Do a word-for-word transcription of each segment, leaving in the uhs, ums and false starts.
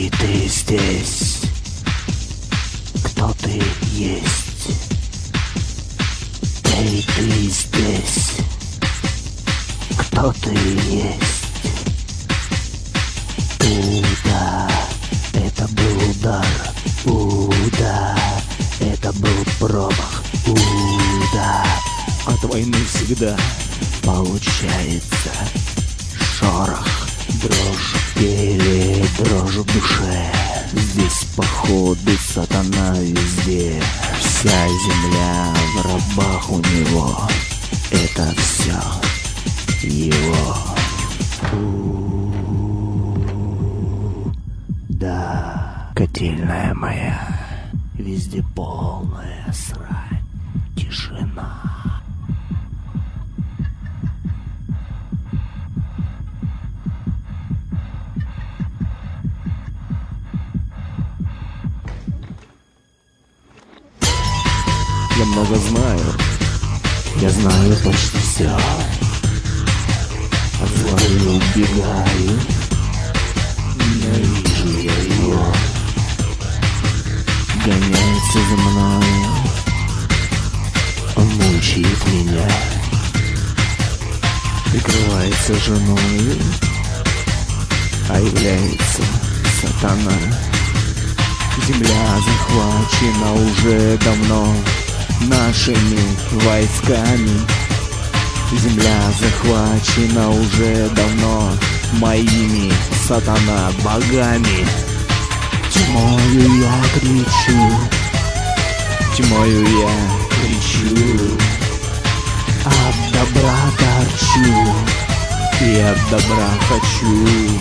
Эй, ты здесь? Кто ты есть? Эй, ты здесь? Кто ты есть? Уда, это был удар. Уда, это был промах. Уда, От войны всегда получается шорох, дрожь в теле, дрожь в душе. Здесь походу сатана везде. Вся земля в рабах у него. Это все его. У-у-у. Да, котельная моя, везде полная срань, тишина. я много знаю. Я знаю почти все. От зла я убегаю. Ненавижу я ее. Гоняется за мною. Он мучает меня. Прикрывается женой, а является сатана. земля захвачена уже давно нашими войсками. Земля захвачена уже давно моими сатана богами. Тьмою я кричу, Тьмою я кричу, от добра торчу, и от добра хочу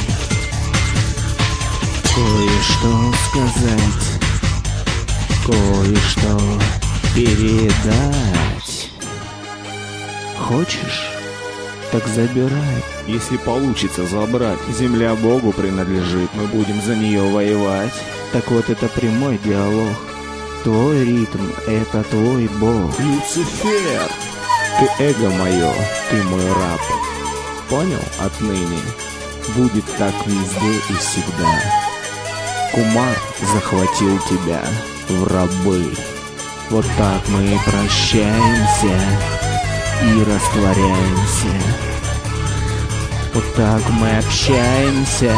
кое-что сказать, кое-что передать. Хочешь? Так забирай. Если получится забрать, земля Богу принадлежит, мы будем за нее воевать. Так вот это прямой диалог. Твой ритм — это твой бог. Люцифер, ты эго мое, ты мой раб. Понял? Отныне будет так везде и всегда. Кумар захватил тебя в рабы. Вот так мы и прощаемся и растворяемся. Вот так мы общаемся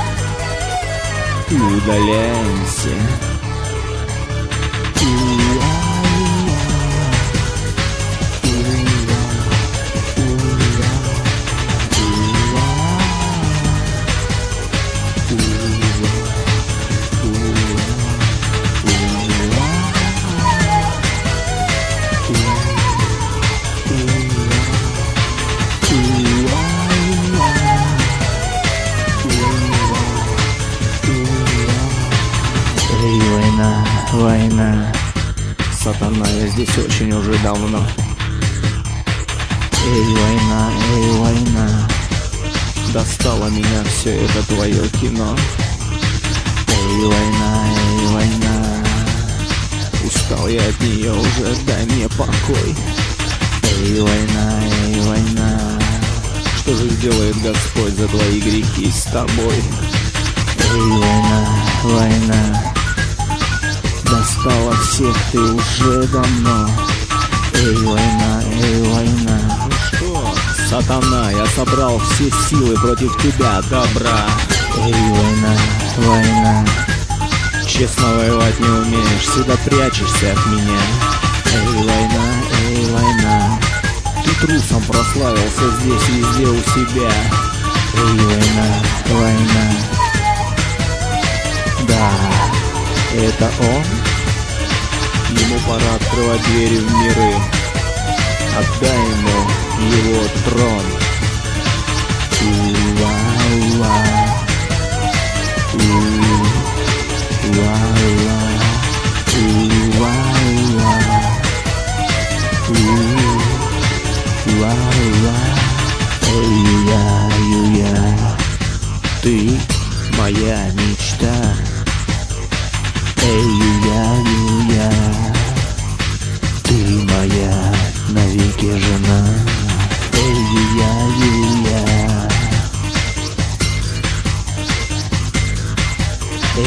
И удаляемся. Эй, война, война, Сатана, я здесь очень уже давно. эй, война, эй, война, Достало меня все это твое кино. эй, война, эй, война, Устал я от нее уже, дай мне покой. эй, война, эй, война, Что же сделает Господь за твои грехи с тобой? эй, война, война, достала всех ты уже давно. Эй, война, эй, война, Что? Сатана, я собрал все силы против тебя, добра. эй, война, война, Честно воевать не умеешь, всегда прячешься от меня. эй, война, эй, война, Ты трусом прославился здесь везде у себя. эй, война, война. Да, это он? Ему пора открывать двери в миры. Отдай ему его трон. Уа-уа, уа-уа, уа-уа, уа-уа. Эй-я-ю-я, ты моя мечта. Эй-я-ю-я, ты моя навеки жена. Эй-я-ю-я,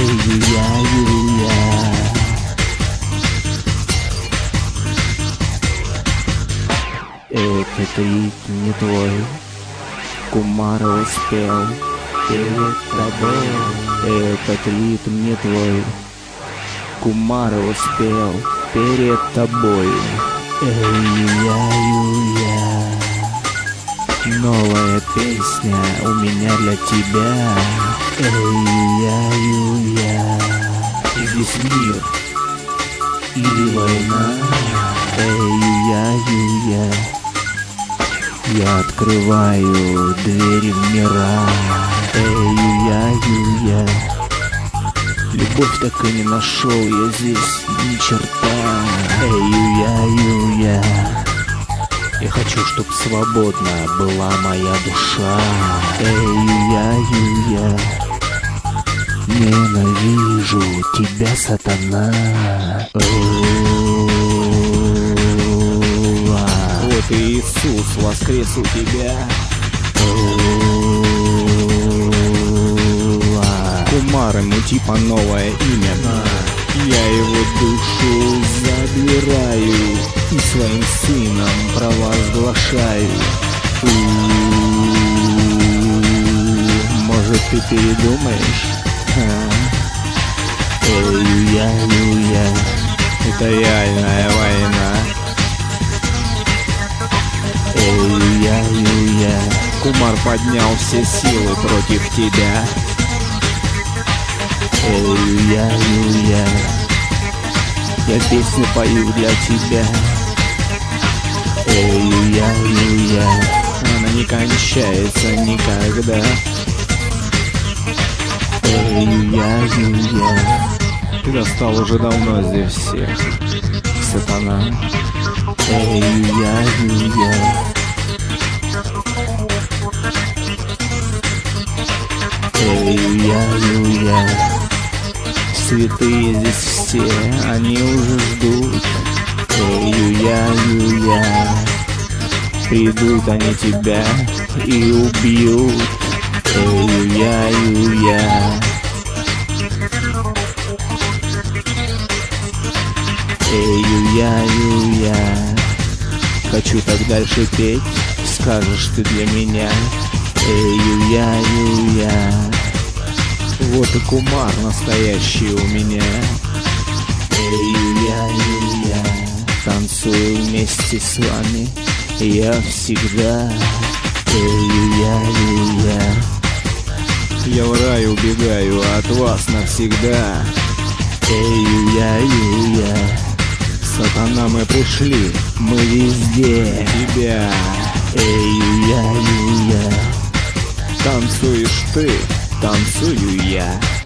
Этот ритм не твой, Кумар успел перед тобой. Этот ритм не твой, Кумар успел перед тобой. Эй-я-ю-я, новая песня у меня для тебя. Эй-я-ю-я, здесь мир или война? Эй-я-ю-я, я открываю двери в мира. Эй-я-ю-я, любовь так и не нашел я здесь ни черта. Эй-ю-я-ю-я, я хочу, чтоб свободна была моя душа. Эй-ю-я-ю-я, ненавижу тебя, сатана. Вот и Иисус воскрес у тебя. Кумар ему типа новое имя. Я его душу забираю и своим сыном провозглашаю. У-у-у, может, ты передумаешь? Эй-я-ю-я, Это реальная война. эй-я-ю-я, Кумар поднял все силы против тебя. эй-я-ю-я, я песню пою для тебя. Эй-я-ю-я, Она не кончается никогда. эй-я-ю-я, Ты достал уже давно здесь всех, сатана. эй-я-ю-я, эй-я-ю-я, святые здесь все, они уже ждут. Эй-ю-я-ю-я, придут они тебя и убьют. Эй-ю-я-ю-я, эй-ю-я-ю-я, хочу так дальше петь, скажешь ты для меня. Эй-ю-я-ю-я, Вот и Кумар настоящий у меня. эй-ю-я-ю-я, танцую вместе с вами я всегда. Эй-ю-я-ю-я, Я в рай убегаю от вас навсегда. эй-ю-я-ю-я, Сатана, мы пришли мы везде. тебя. Эй-ю-я-ю-я, Танцуешь ты, танцую я.